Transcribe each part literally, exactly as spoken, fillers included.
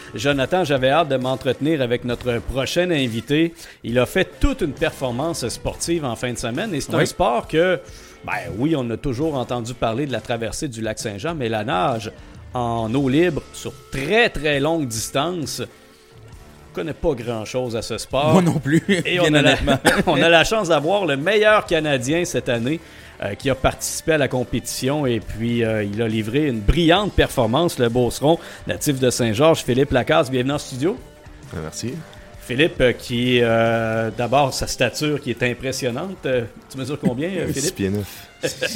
Jonathan, j'avais hâte de m'entretenir avec notre prochain invité. Il a fait toute une performance sportive en fin de semaine et c'est oui. un sport que, ben oui, on a toujours entendu parler de la traversée du lac Saint-Jean, mais la nage en eau libre sur très très longue distance, je connais pas grand-chose à ce sport. Moi non plus, et on a, la, on a la chance d'avoir le meilleur Canadien cette année euh, qui a participé à la compétition et puis euh, il a livré une brillante performance, le Beauceron, natif de Saint-Georges, Philippe Lacasse. Bienvenue en studio. Merci. Philippe, euh, qui euh, d'abord sa stature qui est impressionnante. Euh, tu mesures combien, euh, Philippe? six pieds neuf.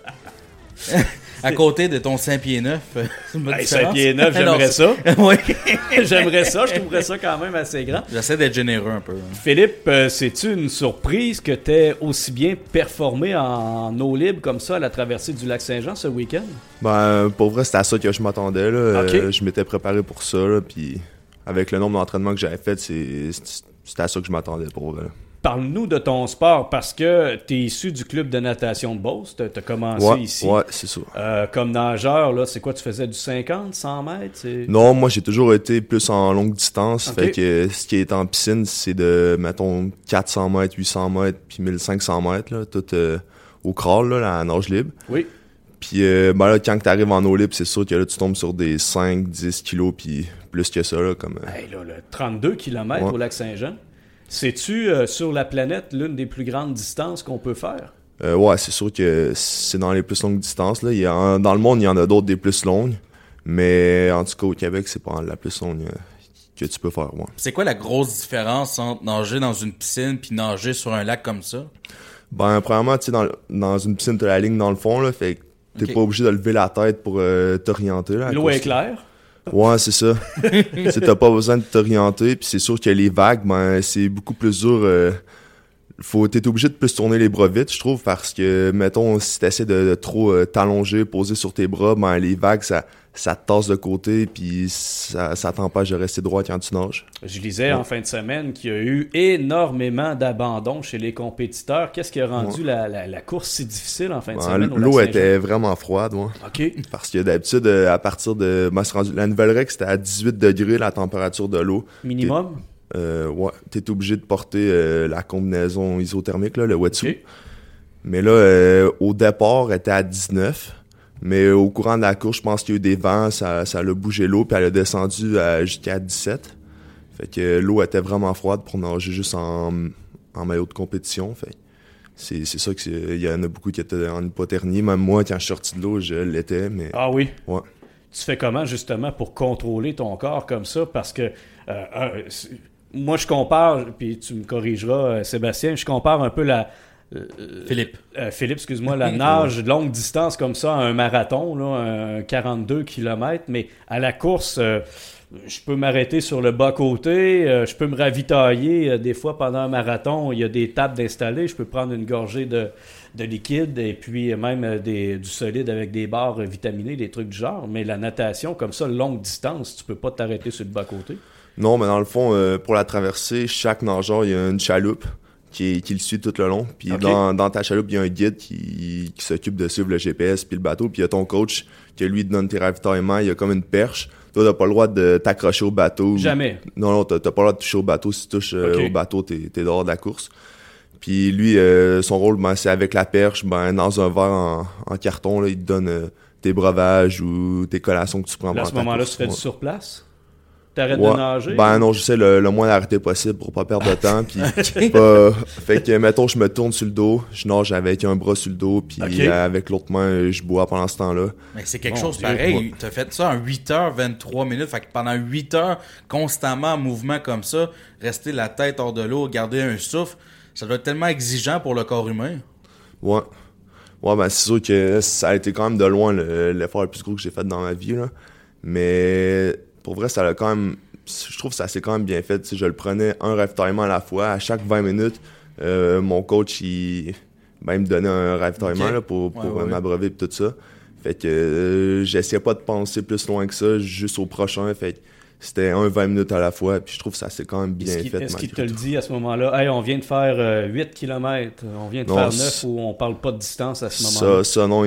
Ouais. À côté de ton cinq pieds neuf. Hey, cinq pieds neuf, j'aimerais non, ça. Oui. J'aimerais ça, je trouverais ça quand même assez grand. J'essaie d'être généreux un peu. Philippe, euh, c'est-tu une surprise que tu aies aussi bien performé en, en eau libre comme ça à la traversée du lac Saint-Jean ce week-end? Ben, pour vrai, c'était à ça que je m'attendais. Là. Okay. Euh, je m'étais préparé pour ça. Là, puis avec le nombre d'entraînements que j'avais fait, c'est, c'était à ça que je m'attendais pour vrai. Parle-nous de ton sport parce que tu es issu du club de natation de Beauce. Tu as commencé ouais, ici. Ouais, c'est ça. Euh, comme nageur, là, c'est quoi? Tu faisais du cinquante, cent mètres? C'est... Non, moi, j'ai toujours été plus en longue distance. Okay. Fait que ce qui est en piscine, c'est de, mettons, quatre cents mètres, huit cents mètres, puis mille cinq cents mètres, là, tout euh, au crawl, là, la nage libre. Oui. Puis euh, ben là, quand tu arrives en eau libre, c'est sûr que là, tu tombes sur des cinq dix kilos, puis plus que ça. Là, comme, euh... hey, là, le trente-deux kilomètres ouais. au lac Saint-Jean. C'est-tu, euh, sur la planète, l'une des plus grandes distances qu'on peut faire? Euh, ouais, c'est sûr que c'est dans les plus longues distances. Là. Il y a, dans le monde, il y en a d'autres des plus longues. Mais en tout cas, au Québec, c'est pas la plus longue que tu peux faire. Ouais. C'est quoi la grosse différence entre nager dans une piscine puis nager sur un lac comme ça? Ben, premièrement, tu sais, dans, dans une piscine, t'as la ligne dans le fond, là, fait que t'es okay. pas obligé de lever la tête pour euh, t'orienter. Là, l'eau est claire? Ouais, c'est ça. T'sais, t'as pas besoin de t'orienter, puis c'est sûr que les vagues, ben, c'est beaucoup plus dur. Euh, faut, t'es obligé de plus tourner les bras vite, je trouve, parce que, mettons, si t'essaies de, de trop euh, t'allonger, poser sur tes bras, ben, les vagues, ça, ça te tasse de côté, puis ça, ça t'empêche de rester droit quand tu nages. Je lisais ouais. en fin de semaine qu'il y a eu énormément d'abandon chez les compétiteurs. Qu'est-ce qui a rendu ouais. la, la, la course si difficile en fin de ben, semaine? L'eau était vraiment froide, ouais. OK. Parce que d'habitude, à partir de... Ben, rendu, la nouvelle règle, c'était à dix-huit degrés la température de l'eau. Minimum? T'es, euh, ouais. T'es obligé de porter euh, la combinaison isothermique, là, le wetsuit. Okay. Mais là, euh, au départ, elle était à dix-neuf. Mais au courant de la course, je pense qu'il y a eu des vents, ça, ça a bougé l'eau, puis elle a descendu à, jusqu'à dix-sept. Fait que l'eau était vraiment froide pour nager juste en, en maillot de compétition. Fait c'est, c'est ça qu'il y en a beaucoup qui étaient en hypothermie. Même moi, quand je suis sorti de l'eau, je l'étais. Mais... Ah oui? Ouais. Tu fais comment, justement, pour contrôler ton corps comme ça? Parce que euh, euh, moi, je compare, puis tu me corrigeras, Sébastien, je compare un peu la... Euh, Philippe. Euh, Philippe, excuse-moi, la nage de longue distance comme ça, un marathon, là, un quarante-deux kilomètres, mais à la course, euh, je peux m'arrêter sur le bas-côté, euh, je peux me ravitailler. Euh, des fois, pendant un marathon, il y a des tables d'installer, je peux prendre une gorgée de, de liquide et puis même euh, des, du solide avec des barres euh, vitaminés, des trucs du genre. Mais la natation, comme ça, longue distance, tu peux pas t'arrêter sur le bas-côté. Non, mais dans le fond, euh, pour la traversée, chaque nageur, il y a une chaloupe qui, qui le suit tout le long. Puis okay. dans, dans ta chaloupe, il y a un guide qui, qui s'occupe de suivre le G P S puis le bateau. Puis il y a ton coach qui, lui, te donne tes ravitaillements. Il y a comme une perche. Toi, t'as pas le droit de t'accrocher au bateau. Jamais. Non, non, t'as, t'as pas le droit de toucher au bateau. Si tu touches euh, okay. au bateau, t'es, t'es dehors de la course. Puis lui, euh, son rôle, ben, c'est avec la perche, ben, dans un verre en, en carton, là, il te donne euh, tes breuvages ou tes collations que tu prends. Là, à ce moment-là, tu fais ouais. du surplace? T'arrêtes ouais. de nager? Ben non, j'essaie le, le moins d'arrêter possible pour pas perdre de temps. Puis, pas... Fait que, mettons, je me tourne sur le dos, je nage avec un bras sur le dos, puis okay. avec l'autre main, je bois pendant ce temps-là. Mais c'est quelque bon, chose pareil. Ouais. T'as fait ça en huit heures vingt-trois minutes. Fait que pendant huit heures, constamment en mouvement comme ça, rester la tête hors de l'eau, garder un souffle, ça doit être tellement exigeant pour le corps humain. Ouais. Ouais, ben c'est sûr que ça a été quand même de loin le, l'effort le plus gros que j'ai fait dans ma vie, là. Mais... Pour vrai, ça a quand même... Je trouve que ça s'est quand même bien fait. Tu sais, je le prenais un ravitaillement à la fois. À chaque vingt minutes, euh, mon coach, il, ben, il me donnait un ravitaillement okay. là, pour, pour ouais, ouais. m'abreuver et tout ça. Fait que euh, j'essayais pas de penser plus loin que ça, juste au prochain. Fait que c'était un vingt minutes à la fois. Puis je trouve que ça s'est quand même bien est-ce fait. Est-ce qu'il te le dit à ce moment-là? Hey, on vient de faire euh, huit kilomètres. On vient de non, faire neuf ou on parle pas de distance à ce moment-là? Ça, ça non. Il,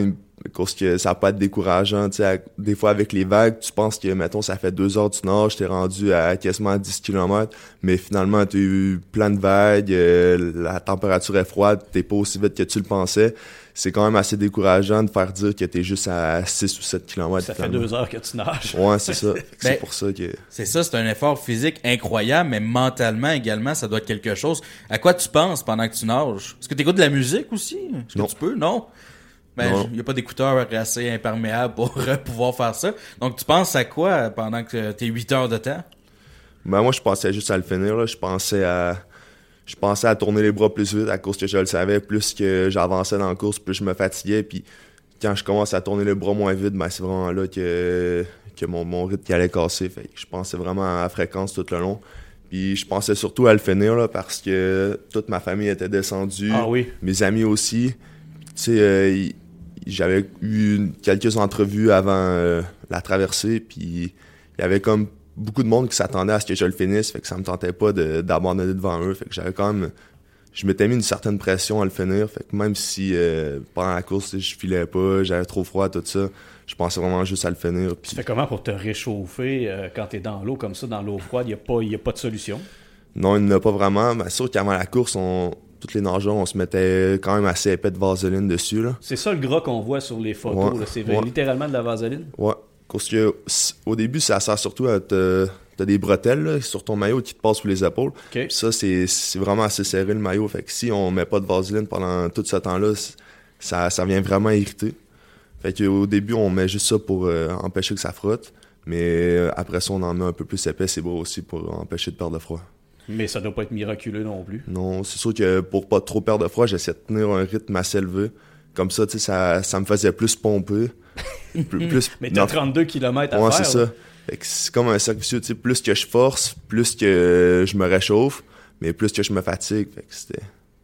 Parce que ça peut être décourageant, tu sais, des fois avec les vagues, tu penses que, mettons, ça fait deux heures tu nages, t'es rendu à quasiment dix kilomètres, mais finalement, t'as eu plein de vagues, euh, la température est froide, t'es pas aussi vite que tu le pensais. C'est quand même assez décourageant de faire dire que t'es juste à six ou sept kilomètres. Ça finalement. Fait deux heures que tu nages. Ouais, c'est ça. C'est ben, pour ça que... C'est ça, c'est un effort physique incroyable, mais mentalement également, ça doit être quelque chose. À quoi tu penses pendant que tu nages? Est-ce que t'écoutes de la musique aussi? Est-ce non. que tu peux? Non? Ben, il n'y a pas d'écouteurs assez imperméables pour pouvoir faire ça. Donc, tu penses à quoi pendant que tes huit heures de temps? Ben, moi, je pensais juste à le finir, là. Je pensais à, je pensais à tourner les bras plus vite à cause que je le savais. Plus que j'avançais dans la course, plus je me fatiguais. Puis, quand je commence à tourner les bras moins vite, ben, c'est vraiment là que, que mon, mon rythme qui allait casser. Fait que je pensais vraiment à la fréquence tout le long. Puis, je pensais surtout à le finir, là, parce que toute ma famille était descendue. Ah oui. Mes amis aussi. Tu sais, euh, j'avais eu quelques entrevues avant euh, la traversée, puis il y avait comme beaucoup de monde qui s'attendait à ce que je le finisse, fait que ça me tentait pas de, d'abandonner devant eux, fait que j'avais quand même, je m'étais mis une certaine pression à le finir, fait que même si euh, pendant la course je filais pas, j'avais trop froid, tout ça, je pensais vraiment juste à le finir. Puis... Tu fais comment pour te réchauffer euh, quand t'es dans l'eau comme ça, dans l'eau froide, il y a pas, y a pas de solution? Non, il n'y en a pas vraiment, mais c'est sûr qu'avant la course, on... tous les nageurs, on se mettait quand même assez épais de vaseline dessus, là. C'est ça le gras qu'on voit sur les photos, ouais, là. C'est ouais. littéralement de la vaseline? Ouais. Parce que au début, ça sert surtout à te... T'as des bretelles là, sur ton maillot qui te passent sous les épaules. Okay. Ça, c'est, c'est vraiment assez serré le maillot. Fait que si on met pas de vaseline pendant tout ce temps-là, ça, ça vient vraiment irriter. Fait qu'au début, on met juste ça pour euh, empêcher que ça frotte. Mais euh, après ça, on en met un peu plus épais, c'est beau aussi pour empêcher de perdre de froid. Mais ça doit pas être miraculeux non plus. Non, c'est sûr que pour pas trop perdre de froid, j'essaie de tenir un rythme assez élevé. Comme ça, tu sais, ça, ça me faisait plus pomper. plus, plus, Mais t'as trente-deux kilomètres à ouais, faire. Ouais, c'est là. ça. Fait que c'est comme un cercle vicieux, tu sais, plus que je force, plus que je me réchauffe, mais plus que je me fatigue. Fait que c'était...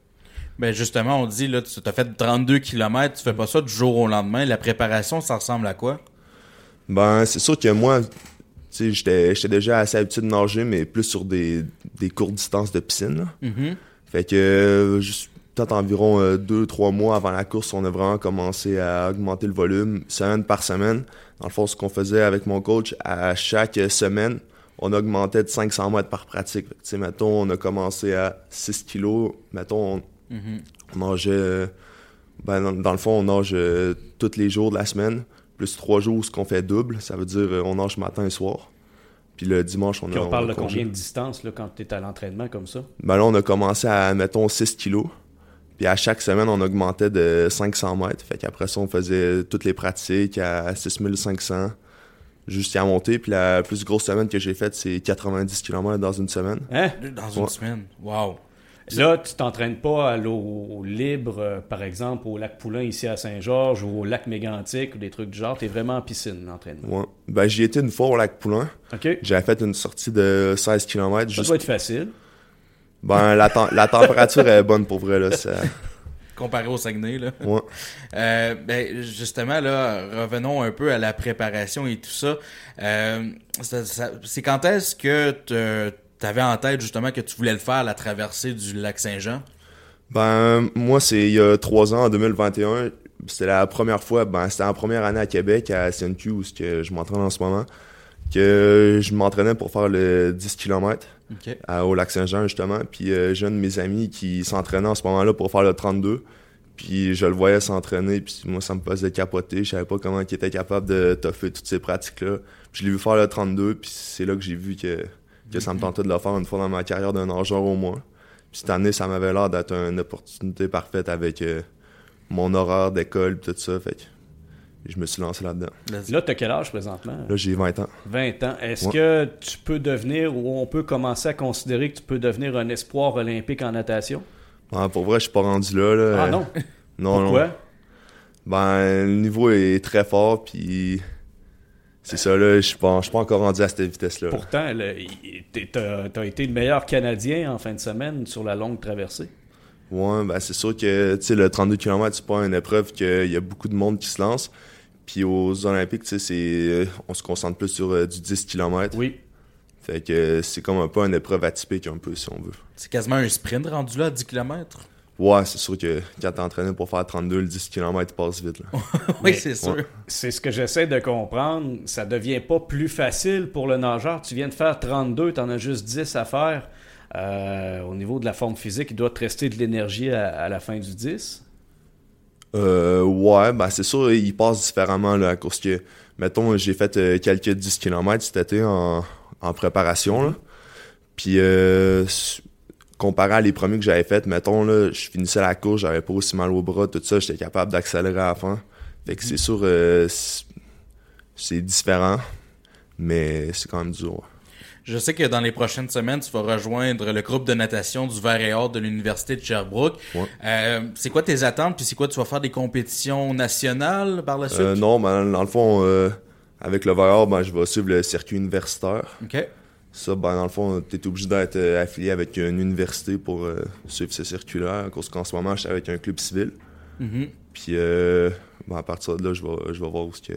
Ben justement, on dit, là, tu as fait trente-deux kilomètres, tu fais pas ça du jour au lendemain. La préparation, ça ressemble à quoi? Ben, c'est sûr que moi, tu sais, j'étais, j'étais déjà assez habitué de nager, mais plus sur des, des courtes distances de piscine, là. Mm-hmm. Fait que, euh, juste peut-être environ euh, deux, trois mois avant la course, on a vraiment commencé à augmenter le volume, semaine par semaine. Dans le fond, ce qu'on faisait avec mon coach, à chaque semaine, on augmentait de cinq cents mètres par pratique. Tu sais, mettons, on a commencé à six kilos. Mettons, on, mm-hmm. on nageait... Euh, ben, dans, dans le fond, on nage euh, tous les jours de la semaine, plus trois jours où ce qu'on fait double. Ça veut dire euh, on nage matin et soir. Puis le dimanche, on a... Puis on parle on a de combien de distance là, quand tu es à l'entraînement comme ça? Ben là, on a commencé à, mettons, six kilos. Puis à chaque semaine, on augmentait de cinq cents mètres. Fait qu'après ça, on faisait toutes les pratiques à six mille cinq cents jusqu'à monter. Puis la plus grosse semaine que j'ai faite, c'est quatre-vingt-dix kilomètres dans une semaine. Hein? Dans une ouais. semaine? Wow! Là, tu t'entraînes pas à l'eau libre, euh, par exemple, au lac Poulain ici à Saint-Georges ou au lac Mégantic ou des trucs du genre. T'es vraiment en piscine, l'entraînement. Ouais. Ben, j'y étais une fois au lac Poulain. OK. J'avais fait une sortie de seize kilomètres. Ça juste... doit être facile. Ben, la, tem- la température est bonne pour vrai, là. Ça... Comparé au Saguenay, là. Ouais. Euh, ben, justement, là, revenons un peu à la préparation et tout ça. Euh, ça, ça c'est quand est-ce que tu avais en tête, justement, que tu voulais le faire, la traversée du lac Saint-Jean? Ben, moi, c'est il y a trois ans, en deux mille vingt et un. C'était la première fois, ben, c'était la première année à Québec, à S N Q, où que je m'entraîne en ce moment, que je m'entraînais pour faire le dix kilomètres. Okay. À, au lac Saint-Jean, justement. Puis euh, j'ai un de mes amis qui s'entraînait en ce moment-là pour faire le trente-deux. Puis je le voyais s'entraîner, puis moi, ça me faisait capoter. Je savais pas comment il était capable de toffer toutes ces pratiques-là. Puis je l'ai vu faire le trente-deux, puis c'est là que j'ai vu que, que mm-hmm. ça me tentait de le faire une fois dans ma carrière d'un nageur au moins. Puis cette année, ça m'avait l'air d'être une opportunité parfaite avec euh, mon horaire d'école et tout ça. Fait que je me suis lancé là-dedans. Là, tu as quel âge présentement? Là, j'ai vingt ans. vingt ans. Est-ce ouais. que tu peux devenir, ou on peut commencer à considérer que tu peux devenir un espoir olympique en natation? Ah, pour vrai, je suis pas rendu là. là. Ah non? non, Pourquoi? Non. Ben, le niveau est très fort, puis c'est ça, là, je suis pas, pas encore rendu à cette vitesse-là. Pourtant, tu as été le meilleur Canadien en fin de semaine sur la longue traversée. Ouais, ben c'est sûr que tu sais le trente-deux kilomètres, c'est pas une épreuve qu'il y a beaucoup de monde qui se lance. Puis aux Olympiques, tu sais, c'est on se concentre plus sur euh, du dix kilomètres. Oui. Fait que c'est comme un peu une épreuve atypique un peu, si on veut. C'est quasiment un sprint rendu là à dix kilomètres. Ouais, c'est sûr que quand t'es entraîné pour faire trente-deux, le dix kilomètres passe vite. Là. Oui, c'est sûr. Ouais. C'est ce que j'essaie de comprendre. Ça devient pas plus facile pour le nageur. Tu viens de faire trente-deux, t'en as juste dix à faire. Euh, au niveau de la forme physique, il doit te rester de l'énergie à, à la fin du dix. Euh, ouais, ben c'est sûr, il passe différemment là, à cause que, mettons, j'ai fait euh, quelques dix kilomètres cet été en, en préparation. Là. Puis, euh, comparé à les premiers que j'avais fait, mettons, là, je finissais la course, j'avais pas aussi mal au bras, tout ça, j'étais capable d'accélérer à la fin. Fait que c'est sûr, euh, c'est, c'est différent, mais c'est quand même dur. Ouais. Je sais que dans les prochaines semaines, tu vas rejoindre le groupe de natation du Vert et Or de l'Université de Sherbrooke. Ouais. Euh, c'est quoi tes attentes? Puis c'est quoi, tu vas faire des compétitions nationales par la suite? Euh, non, ben, dans le fond, euh, avec le Vert et Or, ben, je vais suivre le circuit universitaire. OK. Ça, ben, dans le fond, t'es obligé d'être euh, affilié avec une université pour euh, suivre ce circuit-là, à cause qu'en ce moment, je suis avec un club civil. Mm-hmm. Puis, euh, ben, à partir de là, je vais, je vais voir où ce que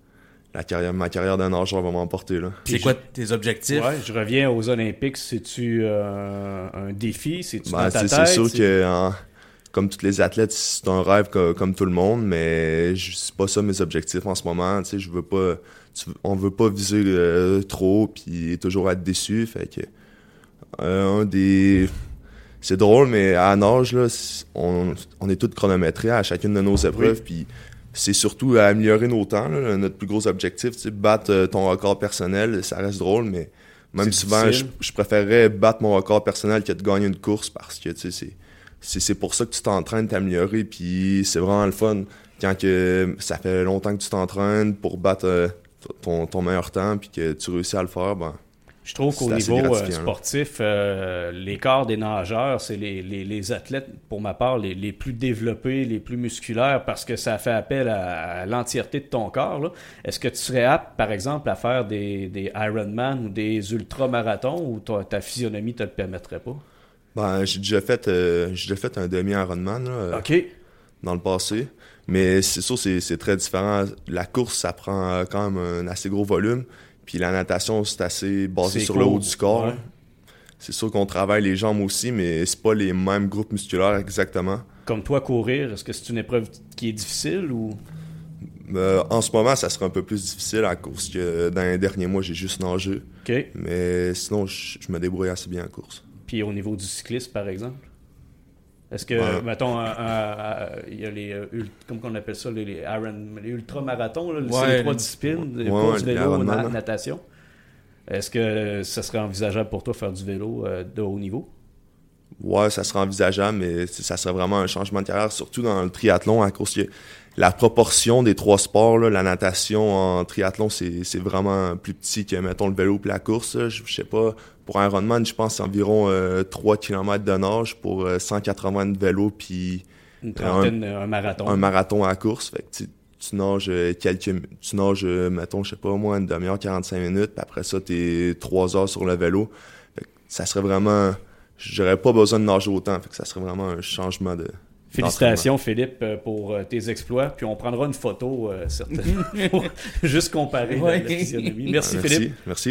la carrière, ma carrière d'un nageur va m'emporter. Là. C'est quoi tes objectifs? Ouais, je reviens aux Olympiques. C'est-tu euh, un défi? C'est-tu Ben, dans ta c'est, tête? c'est sûr c'est... que, en, comme tous les athlètes, c'est un rêve comme, comme tout le monde, mais je, c'est pas ça mes objectifs en ce moment. Tu sais, je veux pas, tu, on veut pas viser euh, trop puis toujours être déçu. Fait que euh, un des, c'est drôle, mais à la nage là, on, on est tous chronométrés à chacune de nos épreuves, oui. Puis c'est surtout à améliorer nos temps. Là, notre plus gros objectif, tu sais, battre ton record personnel, ça reste drôle, mais même c'est souvent, je, je préférerais battre mon record personnel que de gagner une course parce que tu sais, c'est C'est, c'est pour ça que tu t'entraînes, t'améliorer, puis c'est vraiment le fun quand que ça fait longtemps que tu t'entraînes pour battre euh, ton, ton meilleur temps, puis que tu réussis à le faire, ben. Je trouve qu'au niveau euh, sportif, euh, l'écart des nageurs, c'est les, les, les athlètes, pour ma part, les, les plus développés, les plus musculaires, parce que ça fait appel à, à l'entièreté de ton corps. Là. Est-ce que tu serais apte, par exemple, à faire des, des Ironman ou des ultramarathons, ou ta, ta physionomie te le permettrait pas? Ben, j'ai déjà fait, euh, j'ai déjà fait un demi-Ironman là, euh, OK. dans le passé. Mais c'est sûr, c'est, c'est très différent. La course, ça prend quand même un assez gros volume. Puis la natation, c'est assez basé c'est sur cool. Le haut du corps. Ouais. C'est sûr qu'on travaille les jambes aussi, mais c'est pas les mêmes groupes musculaires exactement. Comme toi, courir, est-ce que c'est une épreuve qui est difficile ou... Euh, en ce moment, ça serait un peu plus difficile à cause que dans les derniers mois, j'ai juste nagé. OK. Mais sinon, je, je me débrouille assez bien en course. Puis au niveau du cyclisme, par exemple? Est-ce que, ouais. mettons, il y a les, euh, comment on appelle ça, les, les, Iron, les ultramarathons, là, ouais, c'est les trois disciplines, ouais, course, ouais, vélo, na- na- natation. Est-ce que ça serait envisageable pour toi de faire du vélo euh, de haut niveau? Ouais, ça serait envisageable, mais ça serait vraiment un changement de carrière, surtout dans le triathlon, à cause que la proportion des trois sports, là, la natation en triathlon, c'est, c'est vraiment plus petit que, mettons, le vélo et la course. Là. Je, je sais pas, pour un Ironman, je pense que c'est environ euh, trois kilomètres de nage pour euh, cent quatre-vingts de vélo, puis une trentaine, un, un marathon. Un marathon à la course. Fait que tu, tu nages euh, quelques, tu nages, euh, mettons, je sais pas, moi, une demi-heure, quarante-cinq minutes, puis après ça, t'es trois heures sur le vélo. Fait que ça serait vraiment... J'aurais pas besoin de nager autant, fait que ça serait vraiment un changement de... Félicitations, Philippe, pour tes exploits. Puis on prendra une photo, euh, certainement, pour juste comparer ouais. la, la physionomie. Merci, Merci, Philippe. Merci.